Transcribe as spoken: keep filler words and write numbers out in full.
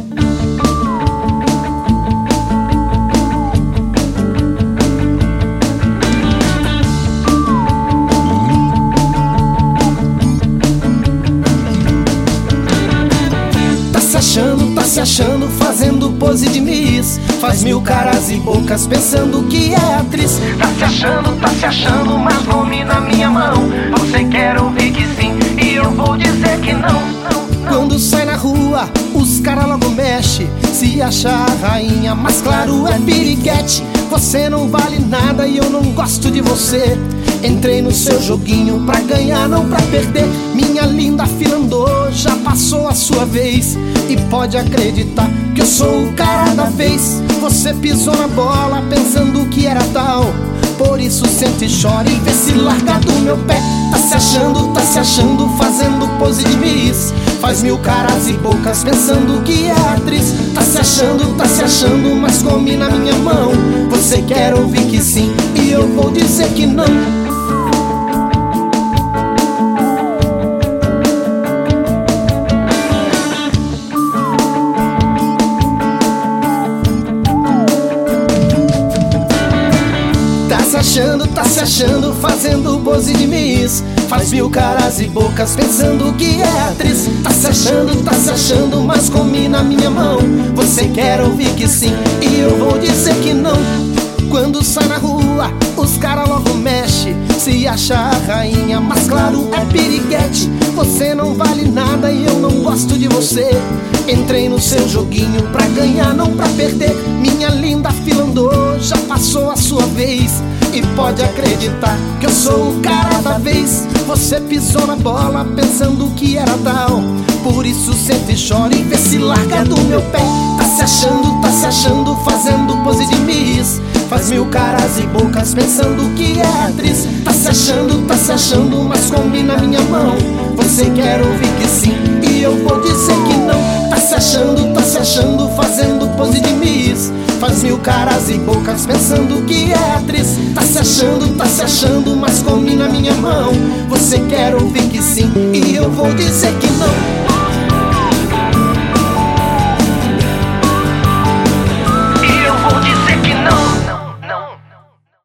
Tá se achando, fazendo pose de miss. Faz mil caras e bocas pensando que é atriz. Tá se achando, tá se achando, mas nome na minha mão. Você quer ouvir que sim, e eu vou dizer que não, não, não. Quando sai na rua, os caras logo mexe. Se acha a rainha, mas claro é piriguete. Você não vale nada e eu não gosto de você. Entrei no seu joguinho pra ganhar, não pra perder. Minha linda fila andou, já passou a sua vez. E pode acreditar que eu sou o cara da vez. Você pisou na bola pensando que era tal. Por isso sente e chora e vê se larga do meu pé. Tá se achando, tá se achando, fazendo pose de miss. Faz mil caras e bocas pensando que é atriz. Tá se achando, tá se achando, mas come na minha mão. Você quer ouvir que sim, e eu vou dizer que não. Tá se achando, tá se achando, fazendo pose de miss. Faz mil caras e bocas pensando que é atriz. Tá se achando, tá se achando, mas come na minha mão. Você quer ouvir que sim, e eu vou dizer que não. Quando sai na rua, os caras logo mexe. Se acha a rainha, mas claro é piriguete. Você não vale nada e eu não gosto de você. Entrei no seu joguinho pra ganhar, não pra perder. Minha linda fila andou, já passou a sua vez. E pode acreditar que eu sou o cara da vez. Você pisou na bola pensando que era tal. Por isso sente e chora e vê se larga do meu pé. Tá se achando, tá se achando, fazendo pose de miss. Faz mil caras e bocas pensando que é atriz. Tá se achando, tá se achando, mas come na minha mão. Você quer ouvir que sim, e eu vou dizer que não. Tá se achando, tá se achando, fazendo pose de miss. Faz mil caras e bocas pensando que é atriz. Tá se achando, tá se achando, mas come na minha mão. Você quer ouvir que sim, e eu vou dizer que não.